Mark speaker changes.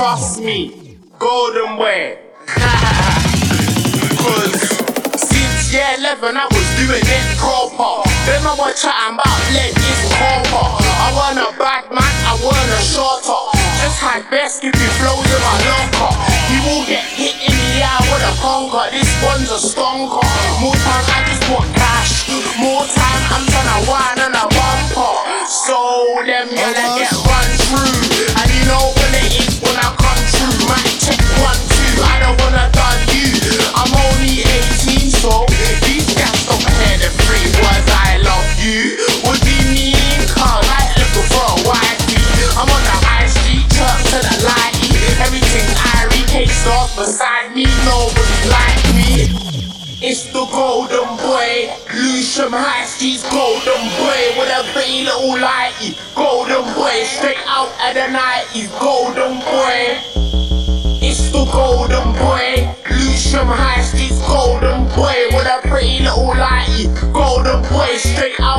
Speaker 1: trust me, golden boy. Cause since year 11 I was doing it proper. Then I was chatting about let this proper. I want a bad man, I want a shorter. Just had best skippy flows in my locker. He will get hit in the eye with a conker. This one's a stonker. More time I just want cash. More time I'm tryna whine on a bumper. So them gonna get run through. And you know when it is when I come through. Might check 1, 2, I don't wanna done you. I'm only 18, so these guys don't hear the 3 words I love you. What do you mean? Cause I ain't looking for a wifey. I'm on the high street, truck to the lighty. Everything Irie takes off beside me, nobody like me. It's the golden boy, Lewisham High Street's golden boy with a pretty little lighty. Golden boy, straight out of the 90s, golden boy. It's the golden boy, Lewisham High Street's golden boy with a pretty little lighty. Golden boy, straight out